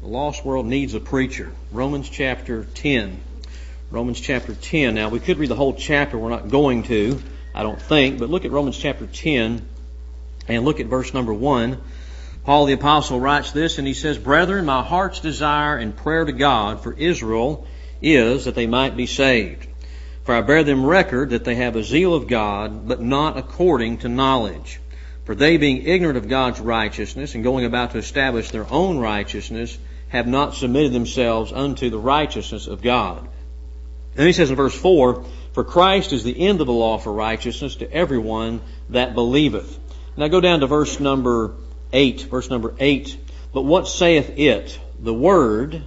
The lost world needs a preacher. Romans chapter 10. Romans chapter 10. Now, we could read the whole chapter. We're not going to, I don't think. But look at Romans chapter 10 and look at verse number 1. Paul the Apostle writes this, and he says, "Brethren, my heart's desire and prayer to God for Israel is that they might be saved. For I bear them record that they have a zeal of God, but not according to knowledge. For they, being ignorant of God's righteousness, and going about to establish their own righteousness, have not submitted themselves unto the righteousness of God." And he says in verse 4, "For Christ is the end of the law for righteousness to everyone that believeth." Now go down to verse number 8. Verse number 8. "But what saith it? The word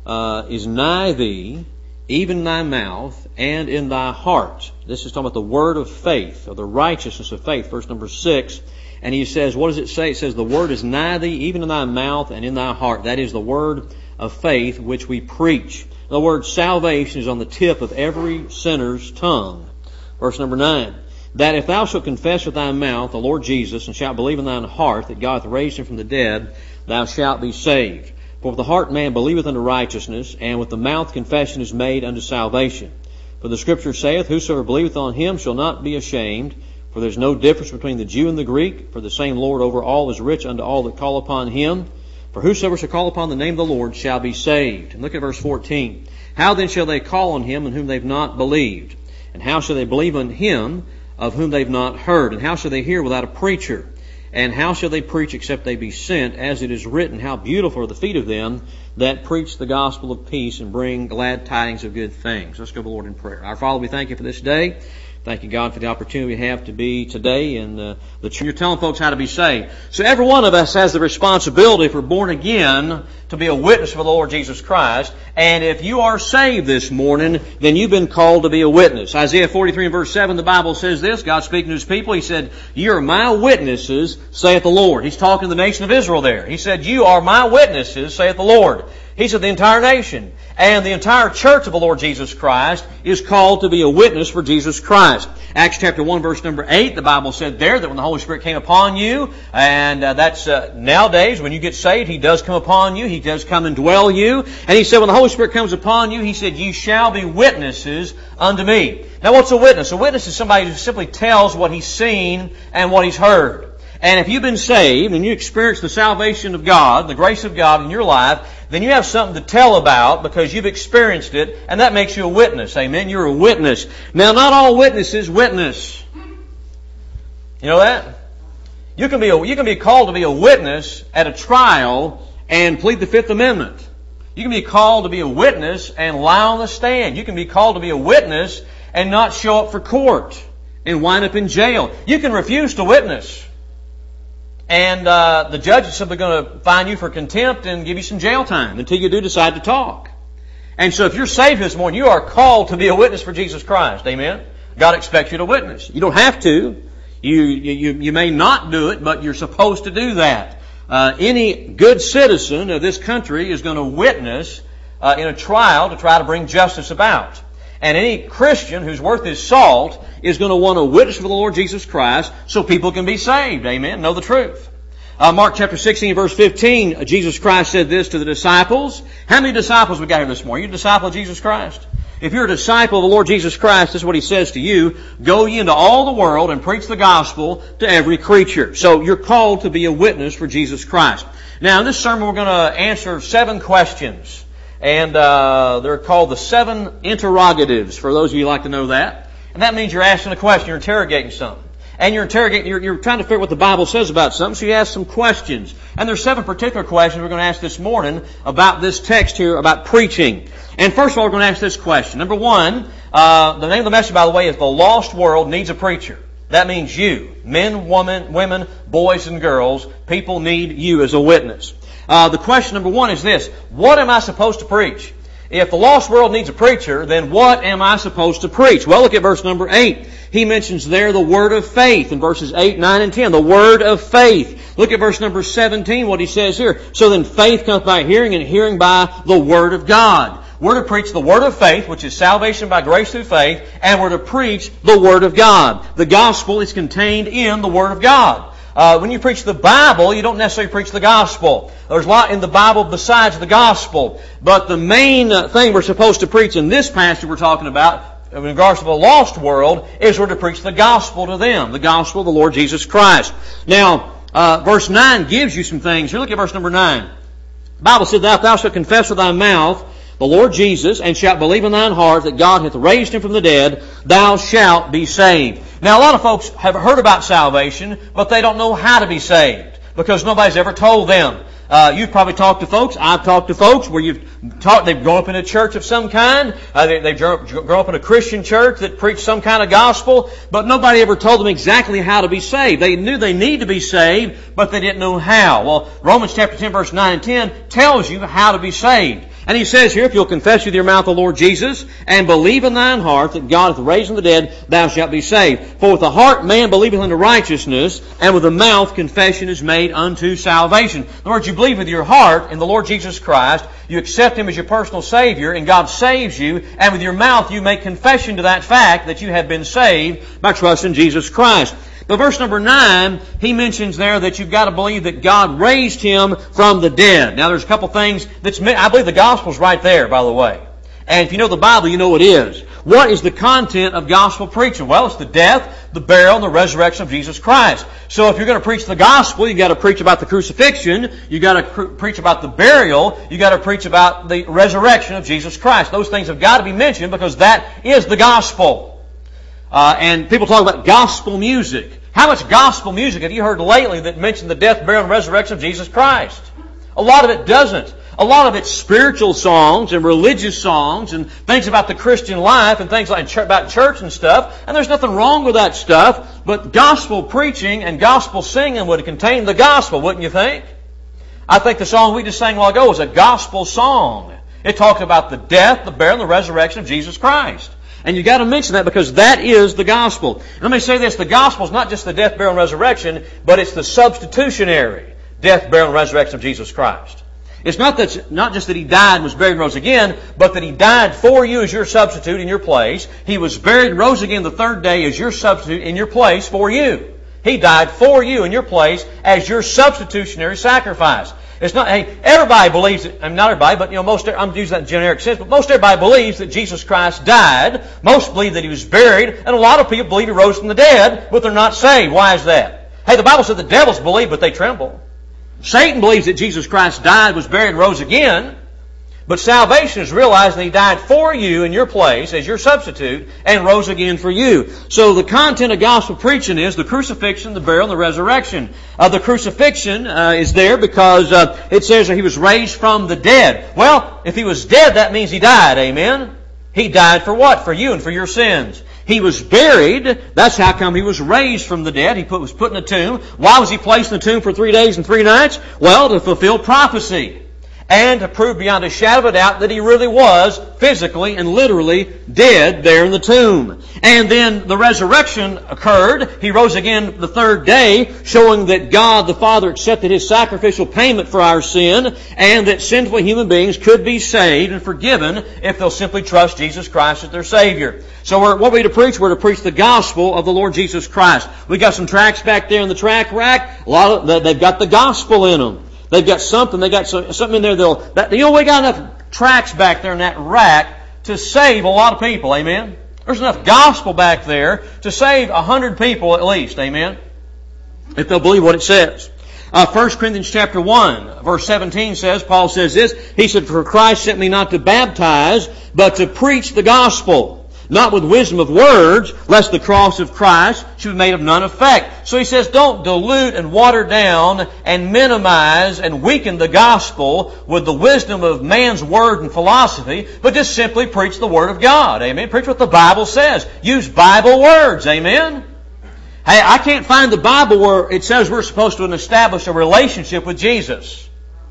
is nigh thee, even in thy mouth and in thy heart." This is talking about the word of faith, or the righteousness of faith. Verse number 6. And he says, what does it say? It says, "The word is nigh thee, even in thy mouth and in thy heart." That is the word of faith which we preach. The word salvation is on the tip of every sinner's tongue. Verse number 9. "That if thou shalt confess with thy mouth the Lord Jesus, and shalt believe in thine heart that God hath raised him from the dead, thou shalt be saved. For with the heart man believeth unto righteousness, and with the mouth confession is made unto salvation. For the Scripture saith, Whosoever believeth on him shall not be ashamed. For there is no difference between the Jew and the Greek, for the same Lord over all is rich unto all that call upon him. For whosoever shall call upon the name of the Lord shall be saved." And look at verse 14. "How then shall they call on him in whom they've not believed? And how shall they believe on him of whom they've not heard? And how shall they hear without a preacher? And how shall they preach except they be sent? As it is written, How beautiful are the feet of them that preach the gospel of peace and bring glad tidings of good things." Let's go to the Lord in prayer. Our Father, we thank you for this day. Thank you, God, for the opportunity we have to be today in the church. You're telling folks how to be saved. So every one of us has the responsibility, if we're born again, to be a witness for the Lord Jesus Christ. And if you are saved this morning, then you've been called to be a witness. Isaiah 43 and verse 7, the Bible says this, God speaking to His people, He said, "You are my witnesses, saith the Lord." He's talking to the nation of Israel there. He said, "You are my witnesses, saith the Lord." He said the entire nation and the entire church of the Lord Jesus Christ is called to be a witness for Jesus Christ. Acts chapter 1 verse number 8, the Bible said there that when the Holy Spirit came upon you, and that's nowadays when you get saved, He does come upon you. He does come and dwell you. And He said when the Holy Spirit comes upon you, He said, "You shall be witnesses unto me." Now what's a witness? A witness is somebody who simply tells what he's seen and what he's heard. And if you've been saved and you experience the salvation of God, the grace of God in your life, then you have something to tell about because you've experienced it, and that makes you a witness. Amen? You're a witness. Now, not all witnesses witness. You know that? You can be called to be a witness at a trial and plead the Fifth Amendment. You can be called to be a witness and lie on the stand. You can be called to be a witness and not show up for court and wind up in jail. You can refuse to witness. And the judge is simply going to fine you for contempt and give you some jail time until you do decide to talk. And so if you're saved this morning, you are called to be a witness for Jesus Christ. Amen? God expects you to witness. You don't have to. You may not do it, but you're supposed to do that. Any good citizen of this country is going to witness in a trial to try to bring justice about. And any Christian who's worth his salt is going to want to witness for the Lord Jesus Christ so people can be saved. Amen. Know the truth. Mark chapter 16 verse 15, Jesus Christ said this to the disciples. How many disciples we got here this morning? You're a disciple of Jesus Christ? If you're a disciple of the Lord Jesus Christ, this is what He says to you. "Go ye into all the world and preach the gospel to every creature." So you're called to be a witness for Jesus Christ. Now in this sermon we're going to answer 7 questions. And they're called the 7 interrogatives, for those of you who like to know that. And that means you're asking a question, you're interrogating something. And you're trying to figure out what the Bible says about something, so you ask some questions. And there's 7 particular questions we're going to ask this morning about this text here, about preaching. And first of all, we're going to ask this question. Number 1, the name of the message, by the way, is "The Lost World Needs a Preacher." That means you, men, women, boys, and girls. People need you as a witness. The question number 1 is this: what am I supposed to preach? If the lost world needs a preacher, then what am I supposed to preach? Well, look at verse number 8. He mentions there the word of faith in verses 8, 9, and 10. The word of faith. Look at verse number 17, what he says here. "So then faith cometh by hearing, and hearing by the word of God." We're to preach the word of faith, which is salvation by grace through faith, and we're to preach the word of God. The gospel is contained in the word of God. when you preach the Bible, you don't necessarily preach the gospel. There's a lot in the Bible besides the gospel. But the main thing we're supposed to preach in this passage we're talking about, in regards to the lost world, is we're to preach the gospel to them. The gospel of the Lord Jesus Christ. Now, verse 9 gives you some things. Here, look at verse number 9. The Bible said, Thou shalt confess with thy mouth the Lord Jesus, and shalt believe in thine heart that God hath raised Him from the dead, thou shalt be saved. Now, a lot of folks have heard about salvation, but they don't know how to be saved, because nobody's ever told them. You've probably talked to folks, I've talked to folks where they've grown up in a church of some kind, they've grown up in a Christian church that preached some kind of gospel, but nobody ever told them exactly how to be saved. They knew they need to be saved, but they didn't know how. Well, Romans chapter 10 verse 9 and 10 tells you how to be saved. And he says here, if you'll confess with your mouth the Lord Jesus, and believe in thine heart that God hath raised from the dead, thou shalt be saved. For with the heart man believeth unto righteousness, and with the mouth confession is made unto salvation. In other words, you believe with your heart in the Lord Jesus Christ, you accept Him as your personal Savior, and God saves you, and with your mouth you make confession to that fact that you have been saved by trusting Jesus Christ. But verse number 9, he mentions there that you've got to believe that God raised Him from the dead. Now there's a couple things I believe the gospel's right there, by the way. And if you know the Bible, you know it is. What is the content of gospel preaching? Well, it's the death, the burial, and the resurrection of Jesus Christ. So if you're going to preach the gospel, you've got to preach about the crucifixion, you've got to preach about the burial, you've got to preach about the resurrection of Jesus Christ. Those things have got to be mentioned because that is the gospel. And people talk about gospel music. How much gospel music have you heard lately that mentioned the death, burial, and resurrection of Jesus Christ? A lot of it doesn't. A lot of it's spiritual songs and religious songs and things about the Christian life and things like about church and stuff. And there's nothing wrong with that stuff. But gospel preaching and gospel singing would contain the gospel, wouldn't you think? I think the song we just sang a while ago was a gospel song. It talked about the death, the burial, and the resurrection of Jesus Christ. And you've got to mention that because that is the gospel. And let me say this, the gospel is not just the death, burial, and resurrection, but it's the substitutionary death, burial, and resurrection of Jesus Christ. It's not just that He died, was buried, and rose again, but that He died for you as your substitute in your place. He was buried and rose again the third day as your substitute in your place for you. He died for you in your place as your substitutionary sacrifice. It's not, hey, everybody believes it, not everybody, but I'm using that in generic sense, but most everybody believes that Jesus Christ died. Most believe that He was buried, and a lot of people believe He rose from the dead, but they're not saved. Why is that? Hey, the Bible said the devils believe, but they tremble. Satan believes that Jesus Christ died, was buried, and rose again. But salvation is realizing that He died for you in your place as your substitute and rose again for you. So the content of gospel preaching is the crucifixion, the burial, and the resurrection. The crucifixion is there because it says that He was raised from the dead. Well, if He was dead, that means He died. Amen? He died for what? For you and for your sins. He was buried. That's how come He was raised from the dead. He was put in a tomb. Why was He placed in the tomb for 3 days and 3 nights? Well, to fulfill prophecy. And to prove beyond a shadow of a doubt that He really was physically and literally dead there in the tomb. And then the resurrection occurred. He rose again the third day, showing that God the Father accepted His sacrificial payment for our sin, and that sinful human beings could be saved and forgiven if they'll simply trust Jesus Christ as their Savior. So what are we to preach? We're to preach the gospel of the Lord Jesus Christ. We got some tracts back there in the tract rack. They've got the gospel in them. They've got something. They got something in there. We got enough tracts back there in that rack to save a lot of people. Amen. There's enough gospel back there to save 100 people at least. Amen. If they'll believe what it says. 1 Corinthians chapter 1, verse 17 says, Paul says this. He said, "For Christ sent me not to baptize, but to preach the gospel. Not with wisdom of words, lest the cross of Christ should be made of none effect." So he says, don't dilute and water down and minimize and weaken the gospel with the wisdom of man's word and philosophy, but just simply preach the Word of God. Amen. Preach what the Bible says. Use Bible words. Amen. Hey, I can't find the Bible where it says we're supposed to establish a relationship with Jesus.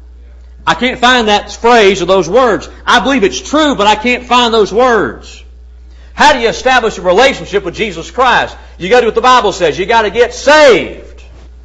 I can't find that phrase or those words. I believe it's true, but I can't find those words. How do you establish a relationship with Jesus Christ? You got to do what the Bible says. You got to get saved.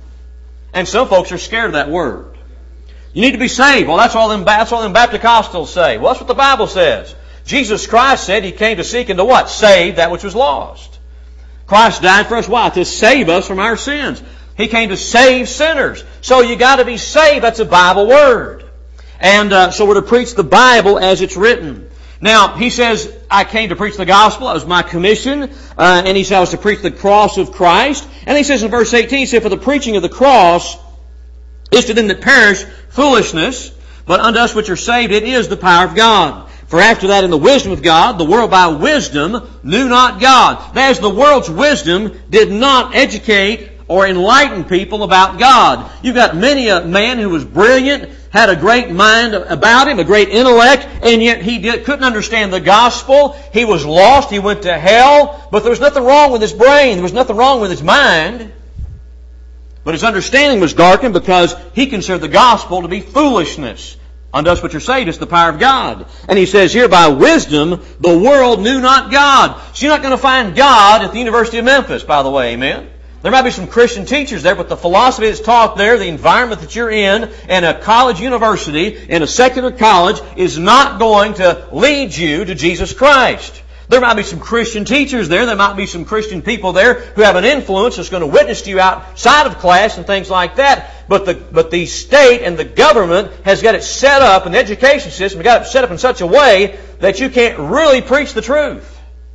And some folks are scared of that word. You need to be saved. Well, that's all them Baptist say. Well, that's what the Bible says. Jesus Christ said He came to seek and to what? Save that which was lost. Christ died for us. Why? To save us from our sins. He came to save sinners. So you got to be saved. That's a Bible word. And so we're to preach the Bible as it's written. Now, he says, I came to preach the gospel. That was my commission. And he said I was to preach the cross of Christ. And he says in verse 18, he said, for the preaching of the cross is to them that perish foolishness, but unto us which are saved it is the power of God. For after that in the wisdom of God, the world by wisdom knew not God. That is, the world's wisdom did not educate or enlighten people about God. You've got many a man who was brilliant, had a great mind about him, a great intellect, and yet he couldn't understand the gospel. He was lost. He went to hell. But there was nothing wrong with his brain. There was nothing wrong with his mind. But his understanding was darkened because he considered the gospel to be foolishness. Unto us which are saved is the power of God. And he says here, by wisdom the world knew not God. So you're not going to find God at the University of Memphis, by the way, amen? There might be some Christian teachers there, but the philosophy that's taught there, the environment that you're in a college university, in a secular college, is not going to lead you to Jesus Christ. There might be some Christian teachers there. There might be some Christian people there who have an influence that's going to witness to you outside of class and things like that. But the state and the government has got it set up, and the education system has got it set up in such a way that you can't really preach the truth.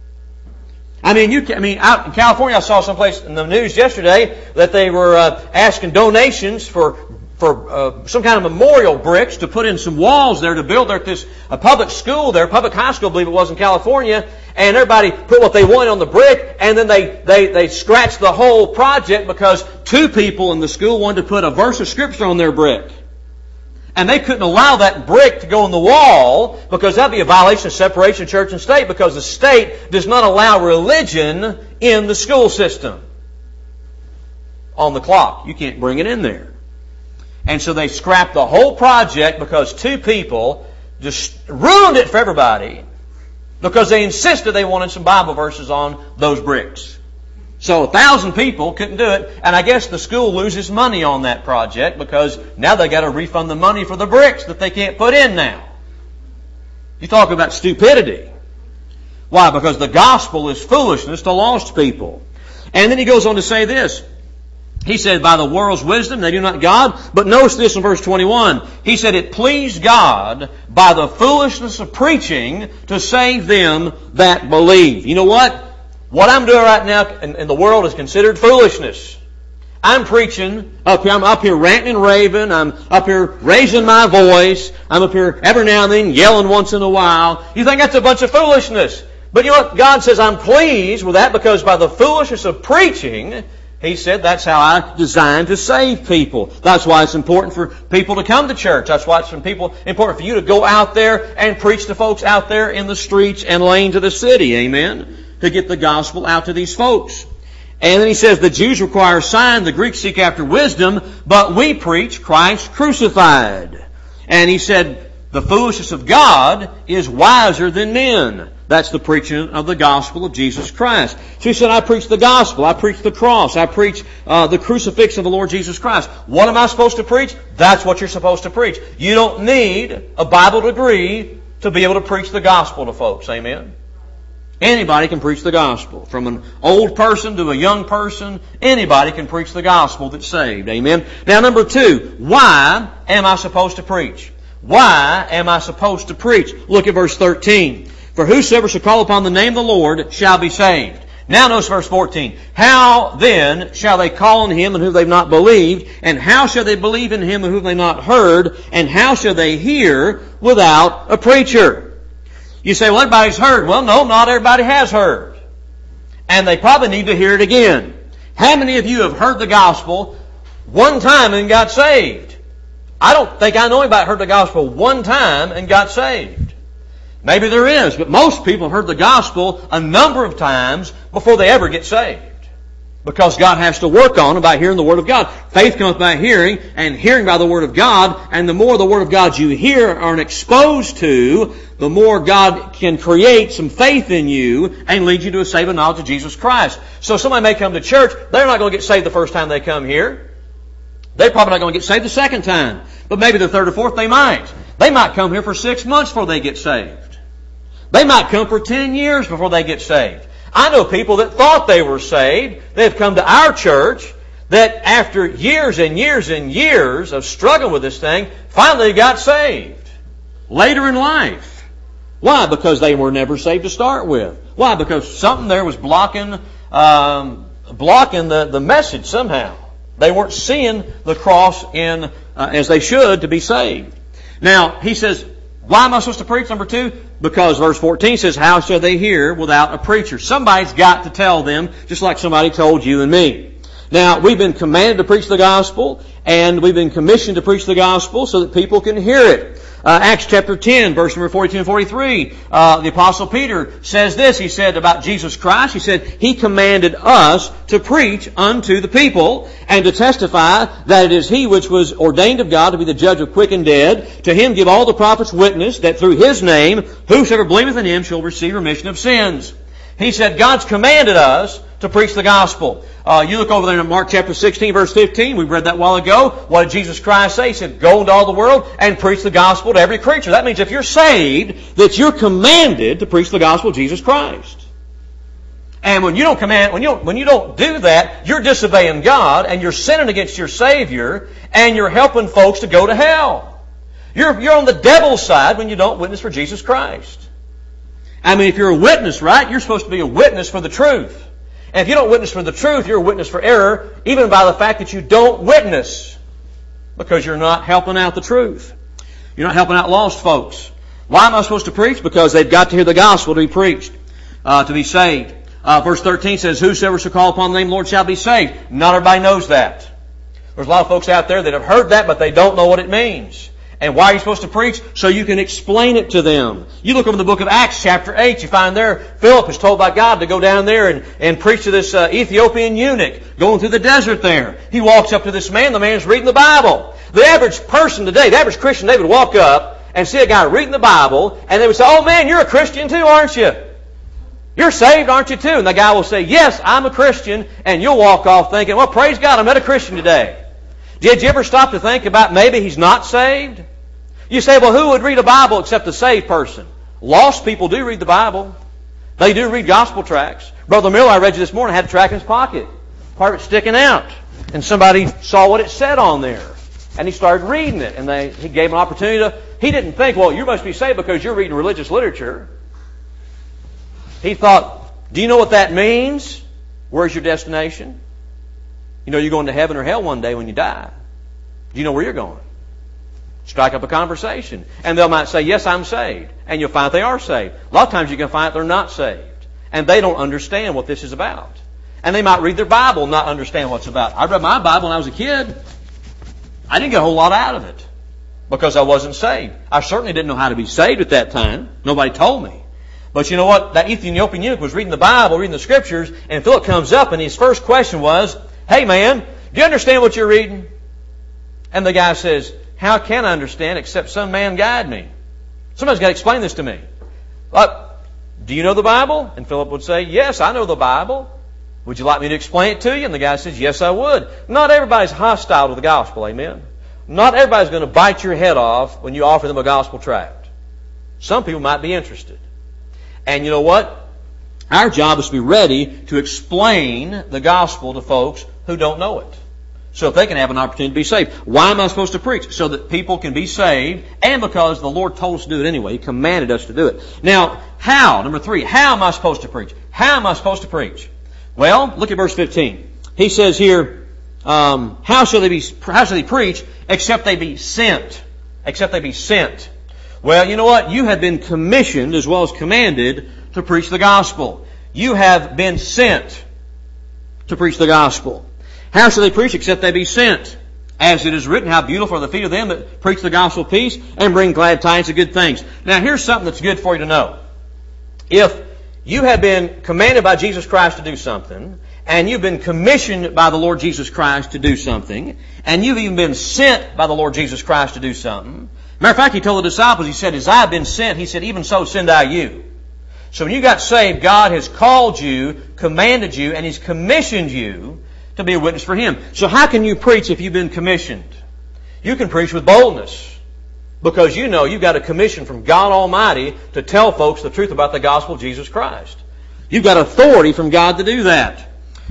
Out in California, I saw someplace in the news yesterday that they were asking donations for some kind of memorial bricks to put in some walls there to build a public school there, public high school, I believe it was in California, and everybody put what they wanted on the brick, and then they scratched the whole project because two people in the school wanted to put a verse of Scripture on their brick. And they couldn't allow that brick to go on the wall because that would be a violation of separation of church and state, because the state does not allow religion in the school system. On the clock. You can't bring it in there. And so they scrapped the whole project because two people just ruined it for everybody because they insisted they wanted some Bible verses on those bricks. So 1,000 people couldn't do it, and I guess the school loses money on that project because now they got to refund the money for the bricks that they can't put in now. You talk about stupidity. Why? Because the gospel is foolishness to lost people. And then he goes on to say this. He said, by the world's wisdom they do not God. But notice this in verse 21. He said, it pleased God by the foolishness of preaching to save them that believe. You know what? What I'm doing right now in the world is considered foolishness. I'm preaching up here. I'm up here ranting and raving. I'm up here raising my voice. I'm up here every now and then yelling once in a while. You think that's a bunch of foolishness. But you know what? God says I'm pleased with that because by the foolishness of preaching, He said that's how I designed to save people. That's why it's important for people to come to church. That's why it's important for you to go out there and preach to folks out there in the streets and lanes of the city. Amen? To get the gospel out to these folks. And then he says the Jews require a sign, the Greeks seek after wisdom, but we preach Christ crucified. And he said the foolishness of God is wiser than men. That's the preaching of the gospel of Jesus Christ. So he said, I preach the gospel, I preach the cross, I preach the crucifixion of the Lord Jesus Christ. What am I supposed to preach? That's what you're supposed to preach. You don't need a Bible degree to be able to preach the gospel to folks. Amen? Anybody can preach the gospel. From an old person to a young person, anybody can preach the gospel that's saved. Amen? Now, number 2, why am I supposed to preach? Why am I supposed to preach? Look at verse 13. For whosoever shall call upon the name of the Lord shall be saved. Now notice verse 14. How then shall they call on Him in whom they've not believed? And how shall they believe in Him in whom they've not heard? And how shall they hear without a preacher? You say, well, everybody's heard. Well, no, not everybody has heard. And they probably need to hear it again. How many of you have heard the gospel one time and got saved? I don't think I know anybody heard the gospel one time and got saved. Maybe there is, but most people have heard the gospel a number of times before they ever get saved. Because God has to work on them by hearing the Word of God. Faith comes by hearing, and hearing by the Word of God. And the more the Word of God you hear or are exposed to, the more God can create some faith in you and lead you to a saving knowledge of Jesus Christ. So somebody may come to church, they're not going to get saved the first time they come here. They're probably not going to get saved the second time. But maybe the third or fourth they might. They might come here for 6 months before they get saved. They might come for 10 years before they get saved. I know people that thought they were saved. They've come to our church. that after years and years and years of struggling with this thing, finally they got saved. Later in life. Why? Because they were never saved to start with. Why? Because something there was blocking the message somehow. They weren't seeing the cross in as they should to be saved. Now, he says, why am I supposed to preach? Number 2, because verse 14 says, how shall they hear without a preacher? Somebody's got to tell them, just like somebody told you and me. Now, we've been commanded to preach the gospel, and we've been commissioned to preach the gospel so that people can hear it. Acts chapter 10, verse number 42 and 43, the Apostle Peter says this. He said about Jesus Christ, he said, He commanded us to preach unto the people and to testify that it is He which was ordained of God to be the judge of quick and dead. To Him give all the prophets witness that through His name whosoever believeth in Him shall receive remission of sins. He said God's commanded us to preach the gospel. You look over there in Mark chapter 16, verse 15. We read that a while ago. What did Jesus Christ say? He said, go into all the world and preach the gospel to every creature. That means if you're saved, that you're commanded to preach the gospel of Jesus Christ. And when you don't do that, you're disobeying God and you're sinning against your Savior and you're helping folks to go to hell. You're on the devil's side when you don't witness for Jesus Christ. I mean, if you're a witness, right, you're supposed to be a witness for the truth. And if you don't witness for the truth, you're a witness for error, even by the fact that you don't witness, because you're not helping out the truth. You're not helping out lost folks. Why am I supposed to preach? Because they've got to hear the gospel to be preached, to be saved. Verse 13 says, whosoever shall call upon the name of the Lord shall be saved. Not everybody knows that. There's a lot of folks out there that have heard that, but they don't know what it means. And why are you supposed to preach? So you can explain it to them. You look over the book of Acts chapter 8, you find there, Philip is told by God to go down there and preach to this Ethiopian eunuch going through the desert there. He walks up to this man, the man's reading the Bible. The average person today, the average Christian, they would walk up and see a guy reading the Bible, and they would say, oh man, you're a Christian too, aren't you? You're saved, aren't you too? And the guy will say, yes, I'm a Christian, and you'll walk off thinking, well, praise God, I met a Christian today. Did you ever stop to think about maybe he's not saved? You say, well, who would read a Bible except a saved person? Lost people do read the Bible. They do read gospel tracts. Brother Miller, I read you this morning, had a tract in his pocket. Part of it sticking out. And somebody saw what it said on there. And he started reading it. And he gave him an opportunity to... He didn't think, well, you must be saved because you're reading religious literature. He thought, do you know what that means? Where's your destination? You know you're going to heaven or hell one day when you die. Do you know where you're going? Strike up a conversation. And they might say, yes, I'm saved. And you'll find they are saved. A lot of times you can find they're not saved. And they don't understand what this is about. And they might read their Bible and not understand what it's about. I read my Bible when I was a kid. I didn't get a whole lot out of it because I wasn't saved. I certainly didn't know how to be saved at that time. Nobody told me. But you know what? That Ethiopian eunuch was reading the Bible, reading the Scriptures, and Philip comes up and his first question was, hey man, do you understand what you're reading? And the guy says, how can I understand except some man guide me? Somebody's got to explain this to me. Do you know the Bible? And Philip would say, yes, I know the Bible. Would you like me to explain it to you? And the guy says, yes, I would. Not everybody's hostile to the gospel, amen? Not everybody's going to bite your head off when you offer them a gospel tract. Some people might be interested. And you know what? Our job is to be ready to explain the gospel to folks who don't know it, so that they can have an opportunity to be saved. Why am I supposed to preach? So that people can be saved, and because the Lord told us to do it anyway. He commanded us to do it. Now, how? Number 3, how am I supposed to preach? How am I supposed to preach? Well, look at verse 15. He says here, how shall they preach except they be sent? Except they be sent. Well, you know what? You have been commissioned as well as commanded to preach the gospel. You have been sent to preach the gospel. How shall they preach except they be sent? As it is written, how beautiful are the feet of them that preach the gospel of peace and bring glad tidings of good things. Now here's something that's good for you to know. If you have been commanded by Jesus Christ to do something, and you've been commissioned by the Lord Jesus Christ to do something, and you've even been sent by the Lord Jesus Christ to do something. Matter of fact, He told the disciples, He said, as I have been sent, He said, even so send I you. So when you got saved, God has called you, commanded you, and He's commissioned you to be a witness for Him. So how can you preach if you've been commissioned? You can preach with boldness because you know you've got a commission from God Almighty to tell folks the truth about the gospel of Jesus Christ. You've got authority from God to do that.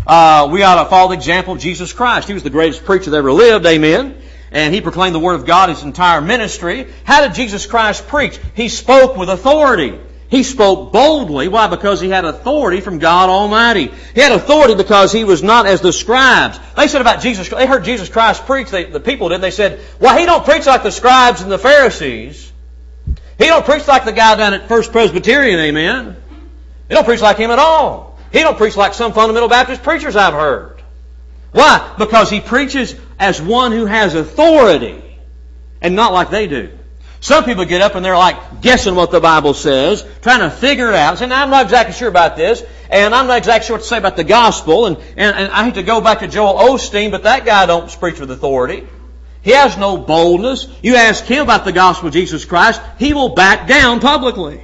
We ought to follow the example of Jesus Christ. He was the greatest preacher that ever lived, amen. And He proclaimed the Word of God His entire ministry. How did Jesus Christ preach? He spoke with authority. He spoke boldly. Why? Because He had authority from God Almighty. He had authority because He was not as the scribes. They said about Jesus, they heard Jesus Christ preach, the people did, they said, well, He don't preach like the scribes and the Pharisees. He don't preach like the guy down at First Presbyterian, amen. He don't preach like him at all. He don't preach like some fundamental Baptist preachers I've heard. Why? Because He preaches as one who has authority and not like they do. Some people get up and they're like guessing what the Bible says, trying to figure it out, saying, I'm not exactly sure about this, and I'm not exactly sure what to say about the gospel, and I hate to go back to Joel Osteen, but that guy don't preach with authority. He has no boldness. You ask him about the gospel of Jesus Christ, he will back down publicly.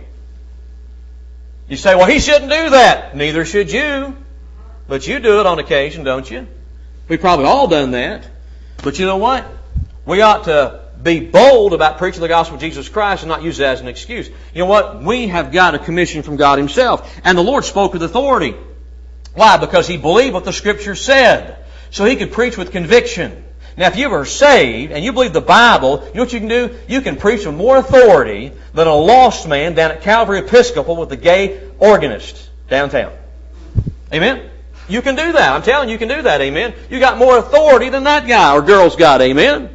You say, well, he shouldn't do that. Neither should you. But you do it on occasion, don't you? We've probably all done that. But you know what? We ought to be bold about preaching the gospel of Jesus Christ and not use it as an excuse. You know what? We have got a commission from God Himself. And the Lord spoke with authority. Why? Because He believed what the Scripture said. So He could preach with conviction. Now, if you are saved and you believe the Bible, you know what you can do? You can preach with more authority than a lost man down at Calvary Episcopal with the gay organist downtown. Amen? You can do that. I'm telling you, you can do that. Amen? You got more authority than that guy or girl's got. Amen?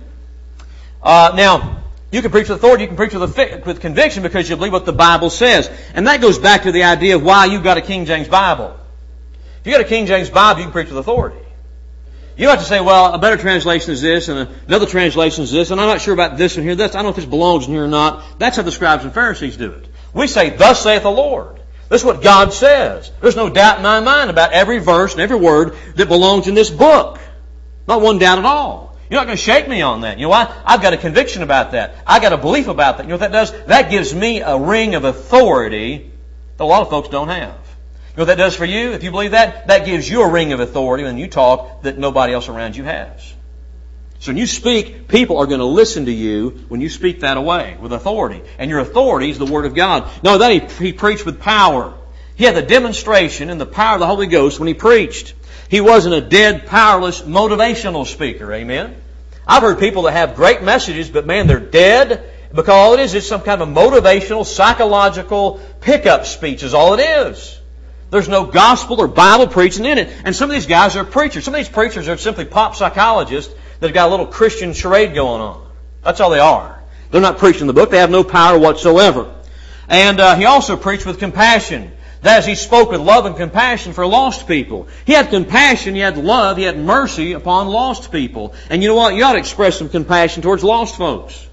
Now, you can preach with authority, you can preach with conviction because you believe what the Bible says. And that goes back to the idea of why you've got a King James Bible. If you've got a King James Bible, you can preach with authority. You don't have to say, well, a better translation is this, and another translation is this, and I'm not sure about this one here. I don't know if this belongs in here or not. That's how the scribes and Pharisees do it. We say, thus saith the Lord. This is what God says. There's no doubt in my mind about every verse and every word that belongs in this book. Not one doubt at all. You're not going to shake me on that. You know why? I've got a conviction about that. I've got a belief about that. You know what that does? That gives me a ring of authority that a lot of folks don't have. You know what that does for you? If you believe that, that gives you a ring of authority when you talk that nobody else around you has. So when you speak, people are going to listen to you when you speak that away with authority. And your authority is the Word of God. No, that he preached with power. He had the demonstration and the power of the Holy Ghost when He preached. He wasn't a dead, powerless, motivational speaker. Amen? I've heard people that have great messages, but man, they're dead because all it is some kind of a motivational, psychological pickup speech is all it is. There's no gospel or Bible preaching in it. And some of these guys are preachers. Some of these preachers are simply pop psychologists that have got a little Christian charade going on. That's all they are. They're not preaching the book. They have no power whatsoever. And He also preached with compassion. That is, He spoke with love and compassion for lost people. He had compassion, He had love, He had mercy upon lost people. And you know what? You ought to express some compassion towards lost folks.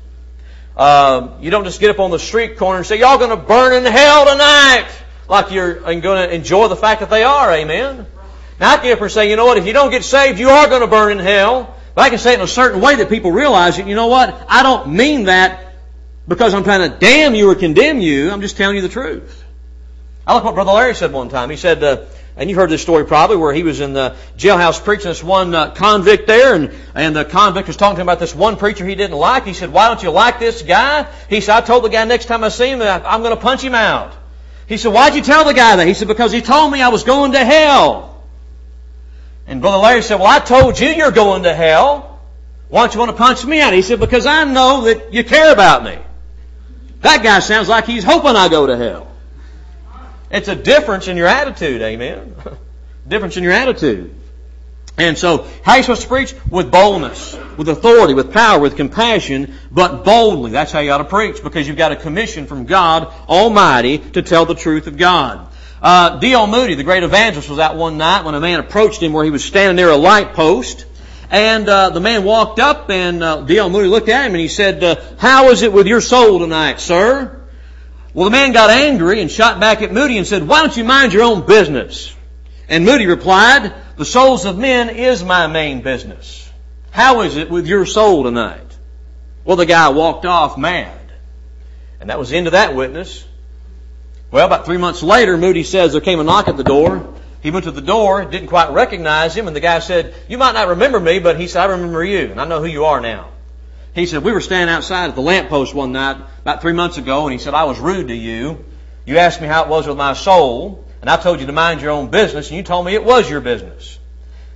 You don't just get up on the street corner and say, y'all going to burn in hell tonight. Like you're going to enjoy the fact that they are. Amen? Now I can get up and say, you know what? If you don't get saved, you are going to burn in hell. But I can say it in a certain way that people realize that, you know what? I don't mean that because I'm trying to damn you or condemn you. I'm just telling you the truth. I like what Brother Larry said one time. He said, and you've heard this story probably, where he was in the jailhouse preaching this one convict there, and the convict was talking to him about this one preacher he didn't like. He said, why don't you like this guy? He said, I told the guy next time I see him that I'm going to punch him out. He said, why'd you tell the guy that? He said, because he told me I was going to hell. And Brother Larry said, well, I told you you're going to hell. Why don't you want to punch me out? He said, because I know that you care about me. That guy sounds like he's hoping I go to hell. It's a difference in your attitude, amen? Difference in your attitude. And so, how are you supposed to preach? With boldness, with authority, with power, with compassion, but boldly. That's how you ought to preach, because you've got a commission from God Almighty to tell the truth of God. D.L. Moody, the great evangelist, was out one night when a man approached him where he was standing near a light post. And the man walked up, and D.L. Moody looked at him and he said, how is it with your soul tonight, sir? Well, the man got angry and shot back at Moody and said, why don't you mind your own business? And Moody replied, the souls of men is my main business. How is it with your soul tonight? Well, the guy walked off mad. And that was the end of that witness. Well, about 3 months later, Moody says there came a knock at the door. He went to the door, didn't quite recognize him, and the guy said, you might not remember me, but he said, I remember you, and I know who you are now. He said, we were standing outside at the lamppost one night about 3 months ago, and he said, I was rude to you. You asked me how it was with my soul, and I told you to mind your own business, and you told me it was your business.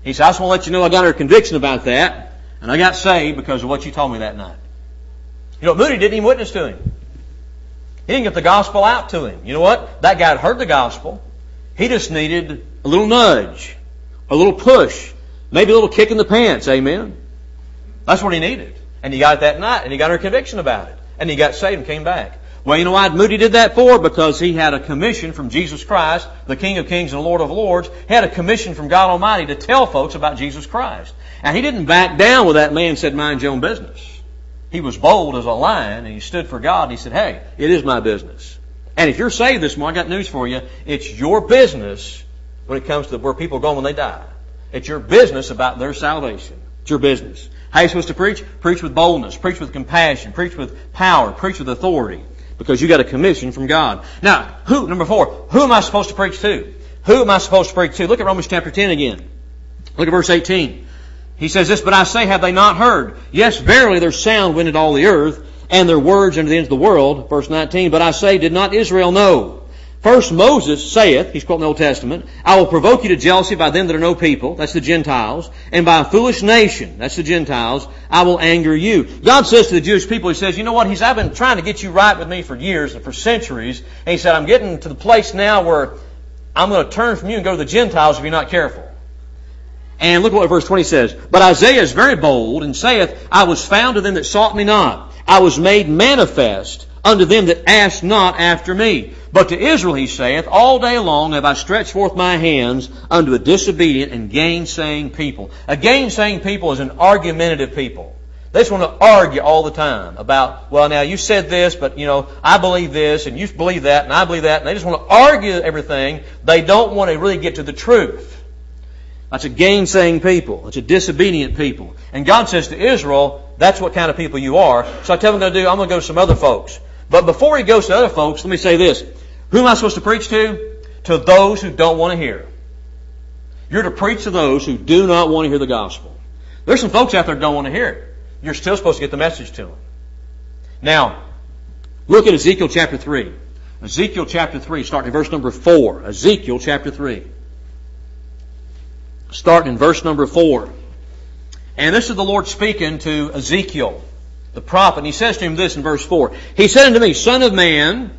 He said, I just want to let you know I got under conviction about that, and I got saved because of what you told me that night. You know, Moody didn't even witness to him. He didn't get the gospel out to him. You know what? That guy had heard the gospel. He just needed a little nudge, a little push, maybe a little kick in the pants. Amen? That's what he needed. And he got it that night, and he got under conviction about it. And he got saved and came back. Well, you know why Moody did that for? Because he had a commission from Jesus Christ, the King of Kings and Lord of Lords. He had a commission from God Almighty to tell folks about Jesus Christ. And he didn't back down with that man and said, mind your own business. He was bold as a lion, and he stood for God, and he said, hey, it is my business. And if you're saved this morning, I got news for you. It's your business when it comes to where people go when they die. It's your business about their salvation. It's your business. How are you supposed to preach? Preach with boldness. Preach with compassion. Preach with power. Preach with authority. Because you got a commission from God. Now, number 4, who am I supposed to preach to? Who am I supposed to preach to? Look at Romans chapter 10 again. Look at verse 18. He says this, but I say, have they not heard? Yes, verily their sound went into all the earth, and their words unto the ends of the world. Verse 19, but I say, did not Israel know? First Moses saith, he's quoting the Old Testament, I will provoke you to jealousy by them that are no people, that's the Gentiles, and by a foolish nation, that's the Gentiles, I will anger you. God says to the Jewish people, He says, you know what, I've been trying to get you right with me for years and for centuries, and He said, I'm getting to the place now where I'm going to turn from you and go to the Gentiles if you're not careful. And look what verse 20 says, but Isaiah is very bold, and saith, I was found to them that sought me not, I was made manifest unto them that asked not after me. But to Israel he saith, all day long have I stretched forth my hands unto a disobedient and gainsaying people. A gainsaying people is an argumentative people. They just want to argue all the time about, well, now you said this, but I believe this, and you believe that, and I believe that, and they just want to argue everything. They don't want to really get to the truth. That's a gainsaying people. It's a disobedient people. And God says to Israel, that's what kind of people you are. So I tell them I'm going to go to some other folks. But before he goes to other folks, let me say this. Who am I supposed to preach to? To those who don't want to hear. You're to preach to those who do not want to hear the gospel. There's some folks out there that don't want to hear it. You're still supposed to get the message to them. Now, look at Ezekiel chapter 3. Ezekiel chapter 3, starting in verse number 4. Ezekiel chapter 3. Starting in verse number 4. And this is the Lord speaking to Ezekiel, the prophet. And He says to him this in verse 4. He said unto me, Son of man,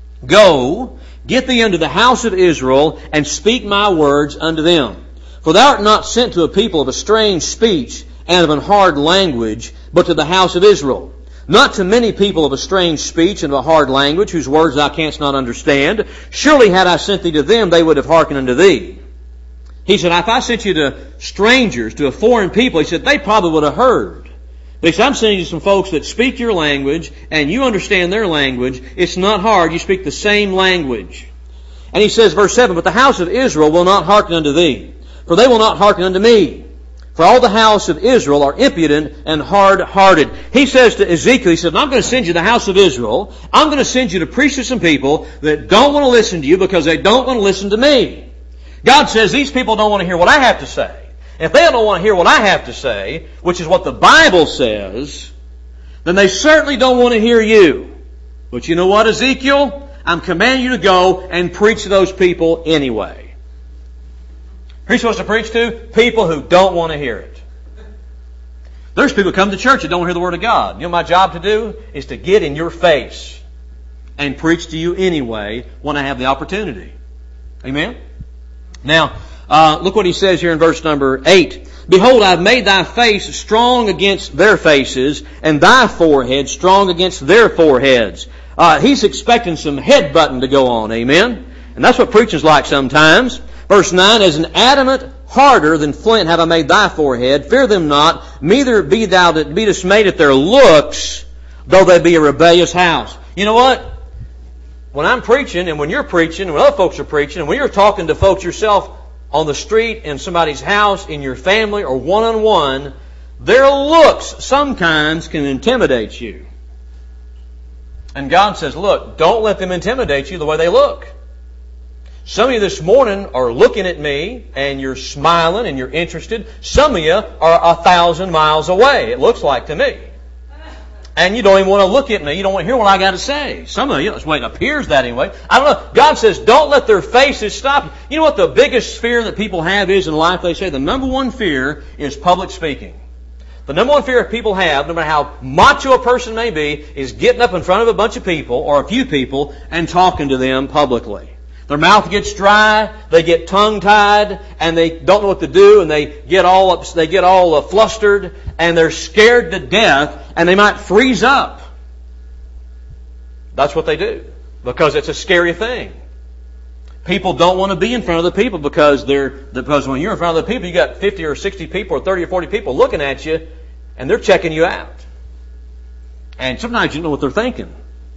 go, get thee unto the house of Israel, and speak my words unto them. For thou art not sent to a people of a strange speech and of an hard language, but to the house of Israel. Not to many people of a strange speech and of a hard language, whose words thou canst not understand. Surely had I sent thee to them, they would have hearkened unto thee. He said, if I sent you to strangers, to a foreign people, he said, they probably would have heard. But he said, I'm sending you some folks that speak your language, and you understand their language. It's not hard. You speak the same language. And he says, verse 7, but the house of Israel will not hearken unto thee, for they will not hearken unto me. For all the house of Israel are impudent and hard-hearted. He says to Ezekiel, he said, I'm going to send you to the house of Israel. I'm going to send you to preach to some people that don't want to listen to you because they don't want to listen to me. God says these people don't want to hear what I have to say. And if they don't want to hear what I have to say, which is what the Bible says, then they certainly don't want to hear you. But you know what, Ezekiel? I'm commanding you to go and preach to those people anyway. Who are you supposed to preach to? People who don't want to hear it. There's people who come to church that don't hear the Word of God. You know what my job to do? Is to get in your face and preach to you anyway when I have the opportunity. Amen? Now, look what he says here in verse number 8. Behold, I have made thy face strong against their faces, and thy forehead strong against their foreheads. He's expecting some headbutting to go on. Amen? And that's what preaching's like sometimes. Verse 9, as an adamant harder than flint have I made thy forehead. Fear them not, neither be thou that be dismayed at their looks, though they be a rebellious house. You know what? When I'm preaching, and when you're preaching, and when other folks are preaching, and when you're talking to folks yourself on the street, in somebody's house, in your family, or one-on-one, their looks sometimes can intimidate you. And God says, look, don't let them intimidate you the way they look. Some of you this morning are looking at me, and you're smiling, and you're interested. Some of you are 1,000 miles away, it looks like to me. And you don't even want to look at me. You don't want to hear what I got to say. Some of you, that's the way it appears that anyway. I don't know. God says, don't let their faces stop you. You know what the biggest fear that people have is in life? They say the number one fear is public speaking. The number one fear people have, no matter how macho a person may be, is getting up in front of a bunch of people, or a few people, and talking to them publicly. Their mouth gets dry, they get tongue-tied, and they don't know what to do, and they get all flustered, and they're scared to death, and they might freeze up. That's what they do, because it's a scary thing. People don't want to be in front of the people because when you're in front of the people, you got 50 or 60 people or 30 or 40 people looking at you, and they're checking you out. And sometimes you know what they're thinking.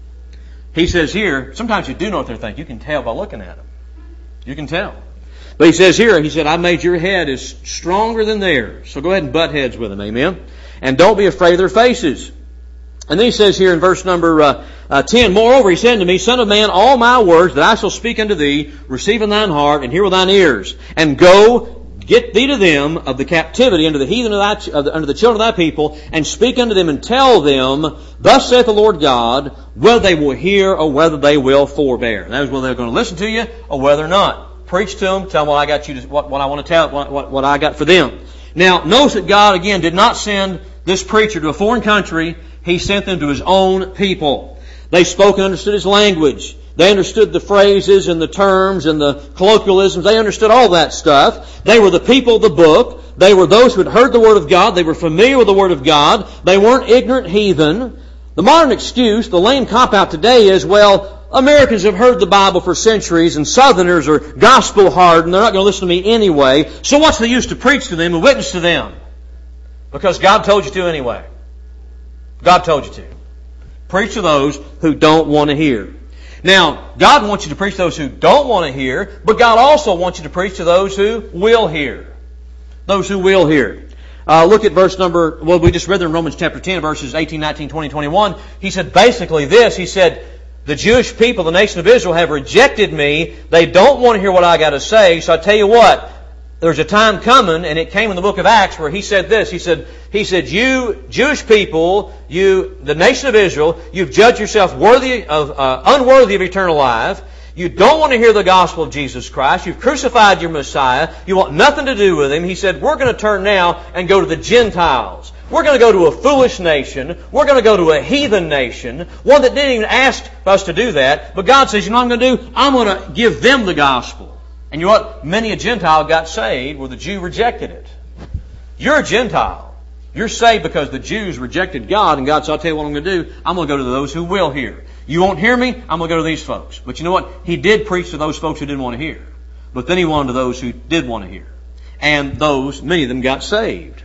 He says here, sometimes you do know what they're thinking. You can tell by looking at them. You can tell. But he says here, he said, I made your head as stronger than theirs. So go ahead and butt heads with them. Amen. And don't be afraid of their faces. And then he says here in verse number 10, Moreover, he said unto me, Son of man, all my words that I shall speak unto thee, receive in thine heart, and hear with thine ears. And go, get thee to them of the captivity unto the heathen unto the children of thy people, and speak unto them and tell them, Thus saith the Lord God, whether they will hear or whether they will forbear. That is whether they're going to listen to you or whether or not. Preach to them, tell them what I got what I want to tell, what I got for them. Now, notice that God again did not send this preacher to a foreign country. He sent them to His own people. They spoke and understood His language. They understood the phrases and the terms and the colloquialisms. They understood all that stuff. They were the people of the book. They were those who had heard the Word of God. They were familiar with the Word of God. They weren't ignorant heathen. The modern excuse, the lame cop-out today is, well, Americans have heard the Bible for centuries and Southerners are gospel hardened. They're not going to listen to me anyway. So what's the use to preach to them and witness to them? Because God told you to anyway. God told you to. Preach to those who don't want to hear. Now, God wants you to preach to those who don't want to hear, but God also wants you to preach to those who will hear. Those who will hear. Look at verse number, we just read there in Romans chapter 10, verses 18, 19, 20, 21. He said basically this. He said, the Jewish people, the nation of Israel, have rejected me. They don't want to hear what I got to say. So I tell you what, there's a time coming, and it came in the book of Acts, where he said this. He said, you Jewish people, the nation of Israel, you've judged yourself unworthy of eternal life. You don't want to hear the gospel of Jesus Christ. You've crucified your Messiah. You want nothing to do with Him. He said, we're going to turn now and go to the Gentiles. We're going to go to a foolish nation. We're going to go to a heathen nation. One that didn't even ask us to do that. But God says, you know what I'm going to do? I'm going to give them the gospel. And you know what? Many a Gentile got saved where the Jew rejected it. You're a Gentile. You're saved because the Jews rejected God, and God said, I'll tell you what I'm going to do. I'm going to go to those who will hear. You won't hear me? I'm going to go to these folks. But you know what? He did preach to those folks who didn't want to hear. But then He wanted to those who did want to hear. And many of them got saved.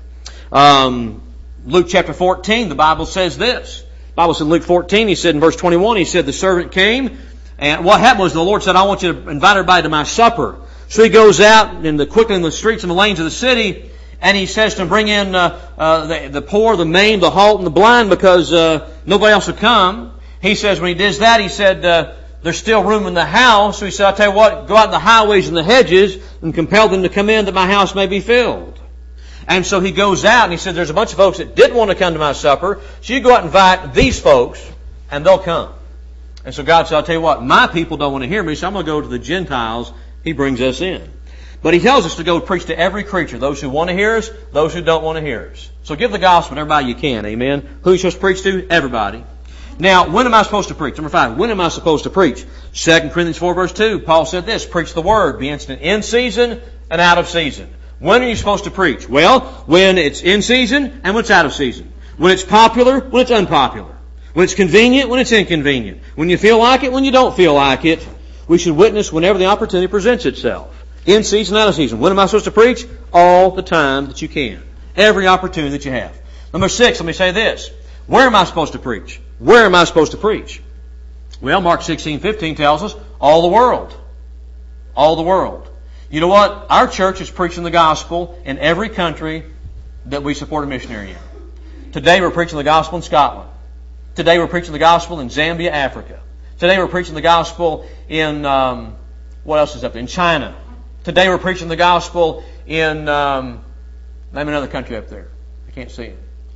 Luke chapter 14, the Bible says this. The Bible said in Luke 14, He said in verse 21, He said, the servant came, and what happened was the Lord said, I want you to invite everybody to my supper. So He goes out quickly in the streets and the lanes of the city, and He says to them, bring in the poor, the maimed, the halt, and the blind, because nobody else will come. He says when He does that, He said, there's still room in the house. So He said, I'll tell you what, go out in the highways and the hedges and compel them to come in that my house may be filled. And so He goes out and He said, there's a bunch of folks that didn't want to come to my supper. So you go out and invite these folks and they'll come. And so God said, I'll tell you what, my people don't want to hear me, so I'm going to go to the Gentiles. He brings us in. But He tells us to go preach to every creature, those who want to hear us, those who don't want to hear us. So give the gospel to everybody you can, amen. Who are you supposed to preach to? Everybody. Now, when am I supposed to preach? Number 5, when am I supposed to preach? 2 Corinthians 4 verse 2, Paul said this, preach the word, be instant in season and out of season. When are you supposed to preach? Well, when it's in season and when it's out of season. When it's popular, when it's unpopular. When it's convenient, when it's inconvenient. When you feel like it, when you don't feel like it. We should witness whenever the opportunity presents itself. In season, out of season. When am I supposed to preach? All the time that you can. Every opportunity that you have. Number 6, let me say this. Where am I supposed to preach? Where am I supposed to preach? Well, Mark 16:15 tells us all the world. All the world. You know what? Our church is preaching the gospel in every country that we support a missionary in. Today we're preaching the gospel in Scotland. Today we're preaching the gospel in Zambia, Africa. Today we're preaching the gospel in, what else is up there? In China. Today we're preaching the gospel in, name another country up there. I can't see it.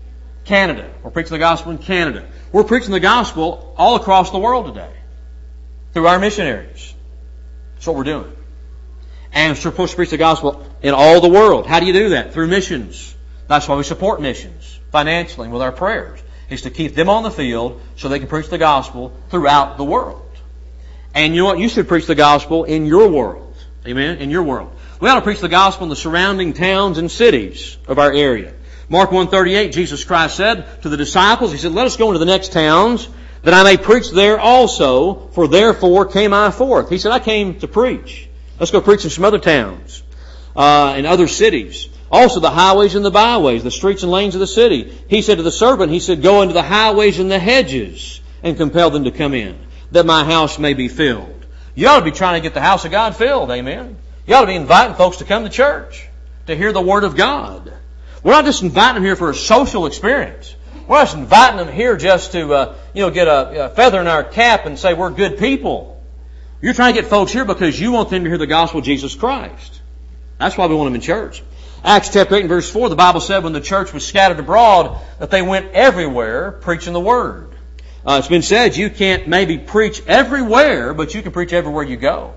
Canada. We're preaching the gospel in Canada. We're preaching the gospel all across the world today through our missionaries. That's what we're doing. And we're supposed to preach the gospel in all the world. How do you do that? Through missions. That's why we support missions financially and with our prayers. Is to keep them on the field so they can preach the gospel throughout the world. And you know what? You should preach the gospel in your world. Amen? In your world. We ought to preach the gospel in the surrounding towns and cities of our area. Mark 1:38, Jesus Christ said to the disciples, He said, let us go into the next towns, that I may preach there also, for therefore came I forth. He said, I came to preach. Let's go preach in some other towns, in other cities. Also the highways and the byways, the streets and lanes of the city. He said to the servant, He said, go into the highways and the hedges, and compel them to come in, that my house may be filled. You ought to be trying to get the house of God filled, amen? You ought to be inviting folks to come to church, to hear the Word of God. We're not just inviting them here for a social experience. We're not just inviting them here just to, get a feather in our cap and say we're good people. You're trying to get folks here because you want them to hear the gospel of Jesus Christ. That's why we want them in church. Acts chapter 8 and verse 4, the Bible said when the church was scattered abroad that they went everywhere preaching the Word. It's been said you can't maybe preach everywhere, but you can preach everywhere you go.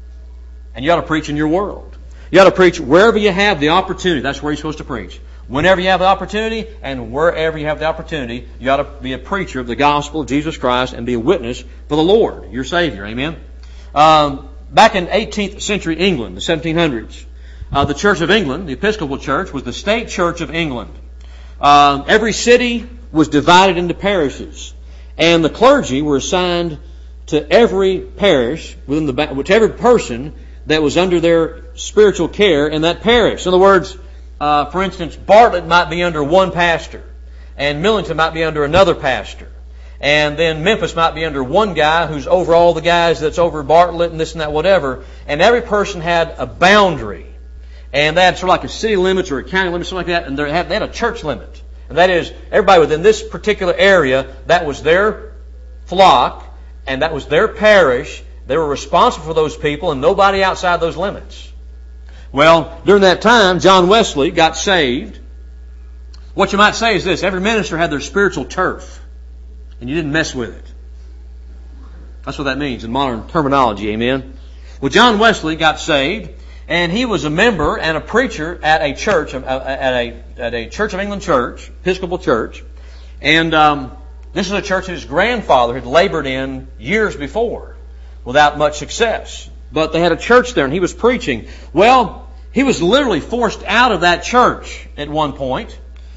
And you ought to preach in your world. You ought to preach wherever you have the opportunity. That's where you're supposed to preach. Whenever you have the opportunity and wherever you have the opportunity, you ought to be a preacher of the gospel of Jesus Christ and be a witness for the Lord, your Savior. Amen? Back in 18th century England, the 1700s, the Church of England, the Episcopal Church, was the state church of England. Every city was divided into parishes, and the clergy were assigned to every parish, to every person that was under their spiritual care in that parish. In other words, for instance, Bartlett might be under one pastor, and Millington might be under another pastor, and then Memphis might be under one guy who's over all the guys that's over Bartlett and this and that, whatever, and every person had a boundary. And they had sort of like a city limits or a county limit, something like that, and they had a church limit. And that is, everybody within this particular area, that was their flock, and that was their parish. They were responsible for those people, and nobody outside those limits. Well, during that time, John Wesley got saved. What you might say is this: every minister had their spiritual turf, and you didn't mess with it. That's what that means in modern terminology, amen? Well, John Wesley got saved, and he was a member and a preacher at a church, at a Church of England church, Episcopal church. And this is a church that his grandfather had labored in years before without much success. But they had a church there, and he was preaching. Well, he was literally forced out of that church at one point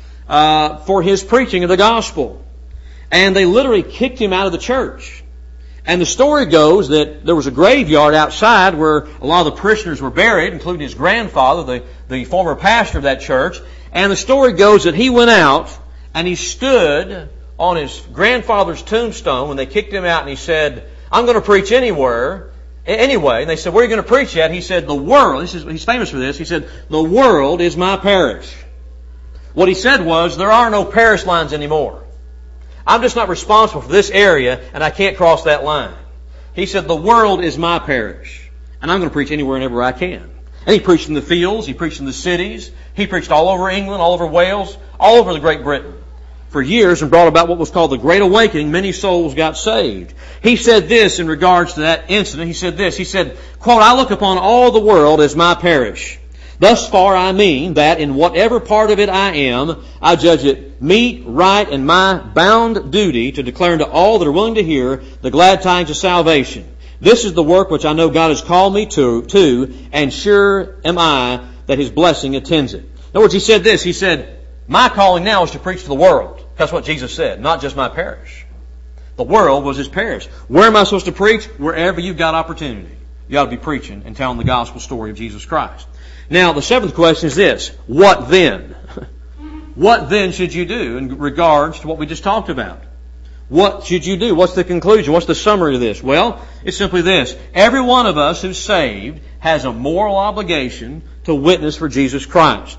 for his preaching of the gospel. And they literally kicked him out of the church. And the story goes that there was a graveyard outside where a lot of the parishioners were buried, including his grandfather, the former pastor of that church. And the story goes that he went out and he stood on his grandfather's tombstone when they kicked him out, and he said, I'm going to preach anyway. And they said, where are you going to preach at? He said, the world. He's famous for this. He said, the world is my parish. What he said was, there are no parish lines anymore. I'm just not responsible for this area, and I can't cross that line. He said, the world is my parish, and I'm going to preach anywhere and everywhere I can. And he preached in the fields, he preached in the cities, he preached all over England, all over Wales, all over the Great Britain for years, and brought about what was called the Great Awakening. Many souls got saved. He said this in regards to that incident. He said this, he said, quote, I look upon all the world as my parish. Thus far I mean that in whatever part of it I am, I judge it meet, right, and my bound duty to declare unto all that are willing to hear the glad tidings of salvation. This is the work which I know God has called me to, and sure am I that His blessing attends it. In other words, he said this, he said, my calling now is to preach to the world. That's what Jesus said, not just my parish. The world was His parish. Where am I supposed to preach? Wherever you've got opportunity. You ought to be preaching and telling the gospel story of Jesus Christ. Now, the seventh question is this: what then? What then should you do in regards to what we just talked about? What should you do? What's the conclusion? What's the summary of this? Well, it's simply this. Every one of us who's saved has a moral obligation to witness for Jesus Christ.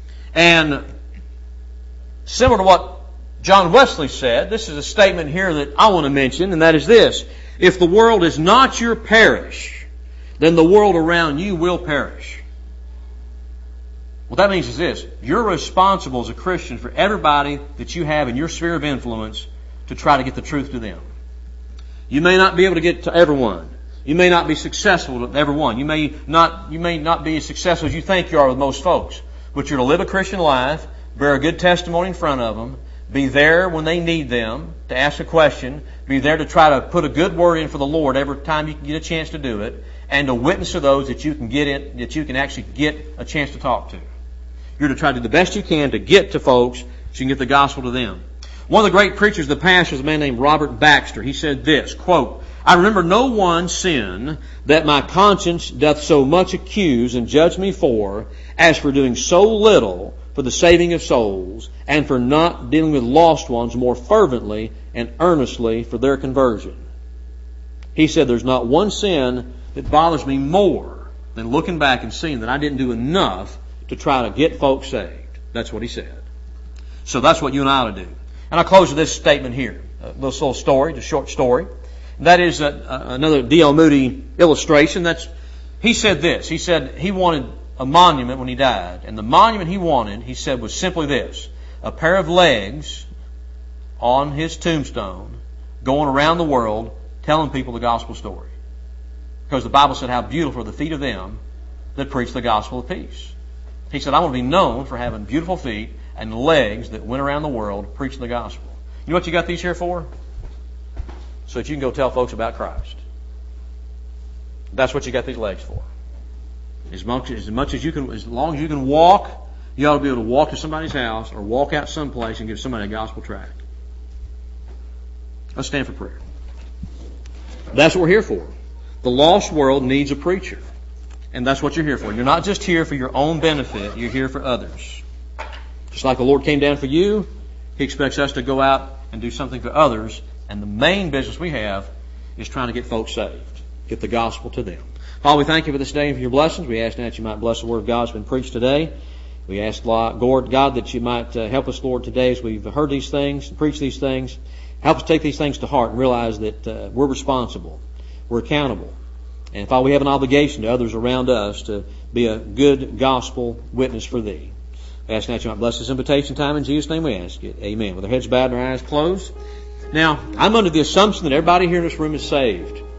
And similar to what John Wesley said, this is a statement here that I want to mention, and that is this: if the world is not your parish, then the world around you will perish. What that means is this. You're responsible as a Christian for everybody that you have in your sphere of influence to try to get the truth to them. You may not be able to get to everyone. You may not be successful with everyone. You may not be as successful as you think you are with most folks. But you're to live a Christian life, bear a good testimony in front of them, be there when they need them, to ask a question, be there to try to put a good word in for the Lord every time you can get a chance to do it, and to witness to those that you can actually get a chance to talk to. You're to try to do the best you can to get to folks so you can get the gospel to them. One of the great preachers of the past was a man named Robert Baxter. He said this, quote, I remember no one sin that my conscience doth so much accuse and judge me for, as for doing so little for the saving of souls, and for not dealing with lost ones more fervently and earnestly for their conversion. He said there's not one sin that bothers me more than looking back and seeing that I didn't do enough to try to get folks saved. That's what he said. So that's what you and I ought to do. And I'll close with this statement here. A little story, just a short story. That is another D.L. Moody illustration. He said this. He said he wanted a monument when he died. And the monument he wanted, he said, was simply this. A pair of legs on his tombstone going around the world telling people the gospel story. Because the Bible said how beautiful are the feet of them that preach the gospel of peace. He said, I want to be known for having beautiful feet and legs that went around the world preaching the gospel. You know what you got these here for? So that you can go tell folks about Christ. That's what you got these legs for. As long as you can walk, you ought to be able to walk to somebody's house or walk out someplace and give somebody a gospel tract. Let's stand for prayer. That's what we're here for. The lost world needs a preacher. And that's what you're here for. You're not just here for your own benefit. You're here for others. Just like the Lord came down for you, He expects us to go out and do something for others. And the main business we have is trying to get folks saved. Get the gospel to them. Father, we thank you for this day and for your blessings. We ask now that you might bless the word of God that's been preached today. We ask, Lord God, that you might help us, Lord, today as we've heard these things and preached these things. Help us take these things to heart and realize that we're responsible. We're accountable. And Father, we have an obligation to others around us to be a good gospel witness for Thee. We ask now that you might bless this invitation time. In Jesus' name we ask it. Amen. With our heads bowed and our eyes closed. Now, I'm under the assumption that everybody here in this room is saved.